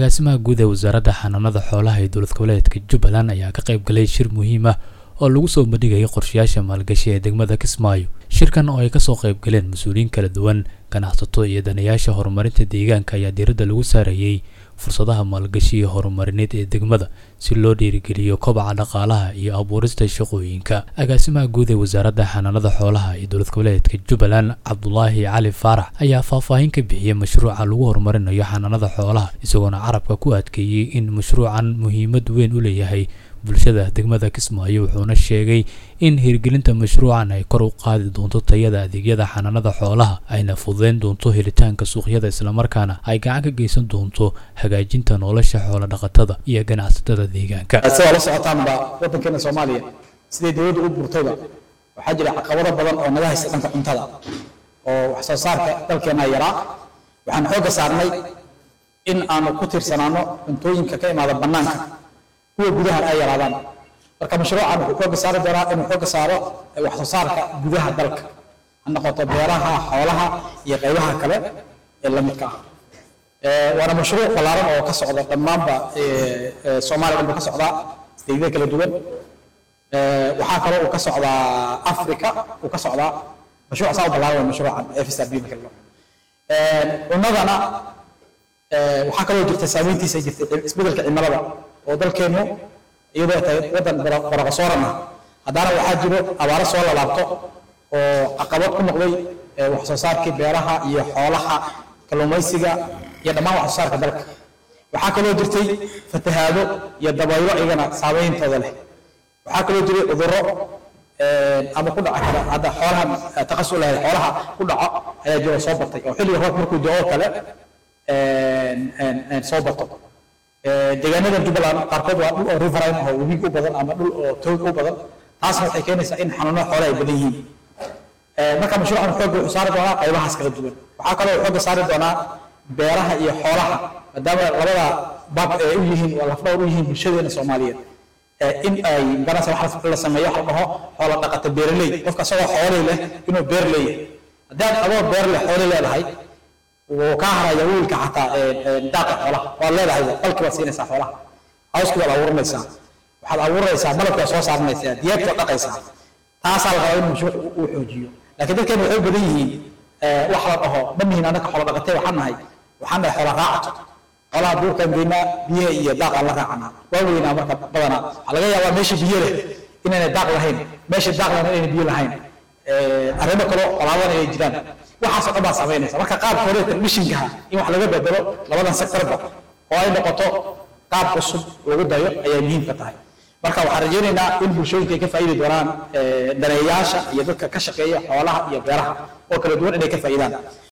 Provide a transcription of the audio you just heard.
agaasimaha guud ee wasaaradda xanaanada xoolaha ee dowlad goboleedka Jubbaland ayaa ka qayb galay shir muhiim ah oo lagu soo bandhigay qorshayaasha maalgashi ee degmada Kismaayo. Shirkan oo ay ka soo qayb galeen mas'uuliyiin kala duwan, ganacsato iyo daneeyaasha horumarinta deegaanka ayaa diiradda lagu saarayay fursadaha maalgashi iyo horumarineed ee degmada si loo dhiirigeliyo kobaca dhaqaalaha iyo abuurista shaqooyinka. Agaasimaha guud ee wasaaradda xanaanada xoolaha ee dowlad goboleedka Jubbaland, Cabdullaahi Cali Faarax, ayaa faahfaahin ka bixiyay mashruuca lagu horumarinayo xanaanada xoolaha, isagoona carabka ku adkeeyay in mashruucan muhiimad weyn u leeyahay bulshada degmada Kismaayo. Wuxuuna sheegay in hirgelinta mashruucan ay kor u qaadi doonto tayada adeegyada xanaanada xoolaha, ayna fududeyn doonto helitaanka suuqyada, isla markaana ay gacan ka geysan doonto hagaajinta nolosha xoolo dhaqatada iyo ganacsatada deegaanka. Sida la socotaanba waddankeena Soomaaliya sidii dawladdu u burtayba waxaa jira caqabado badan oo naga haysta dhanka cuntada oo wax soo saarka dalkeena yaraa. Waxaan xoogga saarnay in aanu ku tiirsanaano cuntooyinka ka imaada bannaanka kuwa gudaha ay yaraadaan. Marka mashruucan wuxuu xoogga saari doonaa inuu xoogga saaro wax soo saarka gudaha dalka, ha noqoto beeraha, xoolaha iyo qaybaha kale ee la midka ah. Waana mashruuc ballaaran oo ka socda dhammaanba Soomaaliya ka socda isdeegaha kala duwan. Waxaa kale oo ka socda Afrika, oo ka socda mashruuc soo ballaaran mashruucan FSRB kale. Wadana waxaa kale oo jirta saameyntiisa jirta isbeddelka cimilada oo dalkeenu iyadoo tahay waddan baraqsoorana haddana waxaa jiro abaaro soo laabto oo caqabad ku noqday wax soo saarkii beeraha iyo xoolaha, kalluumaysiga iyo dhammaan wax soo saarka dalka. waxaa kaloo jirtay fatahaado iyo dabaylo iyagana saameyntooda leh. waxaa kaloo jiray cudurro ama ku dhaca kara hadda xoolaha taqasul leh xoolaha ku dhaco ayaa jiro soo batay oo xilliga roob markuu da'o kale soo bato. deegaanada Jubbaland qaarkood waa dhul oo riverine oo webiga u badan ama dhul oo toog u badan, taasna waxay keenaysaa in xanuuno xoolaha ay badan yihiin. marka mashruucan xoogga wuxuu saari doonaa qaybahaas kala duwan. waxaa kaloo xoogga saari doonaa beeraha iyo xoolaha, maadaama labada baab ay u yihiin waa lafdhabar u yihiin bulshadeena Soomaaliyeed. in ay ganacsi wax la sameeyo waxa dhaho xoolo dhaqato beeraley, qofka asagoo xoolo leh inuu beer leeyahay. haddii adoo beer leh xoolo leedahay وكهرة يقول كحتى داقة حولها والله لا هذا قلك بسينة سافولها عاوز كذا الأور ميسا وحد أور ميسا ملك يسوع صار ميسا ديات وقت يسا تاسع الغريب مش وحوجيه. لكن ده كان يحب بديه وحرقه مني هنا نك حول دقتين وحنا هاي وحنا حول راعته ولا دور كان بينا بيه يداق الله راعنا وين مركب بدنا على جاي ماشي بيه إن نداق لهين ماشي داق لهين إن بيه لهين أرينا كله قلابنا يجران waxaas oo baa sameynaysa. marka qaab koreeta mishinka in wax laga bedelo labadan sektorba oo ay noqoto qaab cusub lagu dayo ayaa muhiim ka tahay. marka waxaan rajaynaynaa in bulshooyinka ka faa'iido doonaan daneeyaasha iyo dadka ka shaqeeya xoolaha iyo beeraha oo kala duwan inay ka faa'iidaan.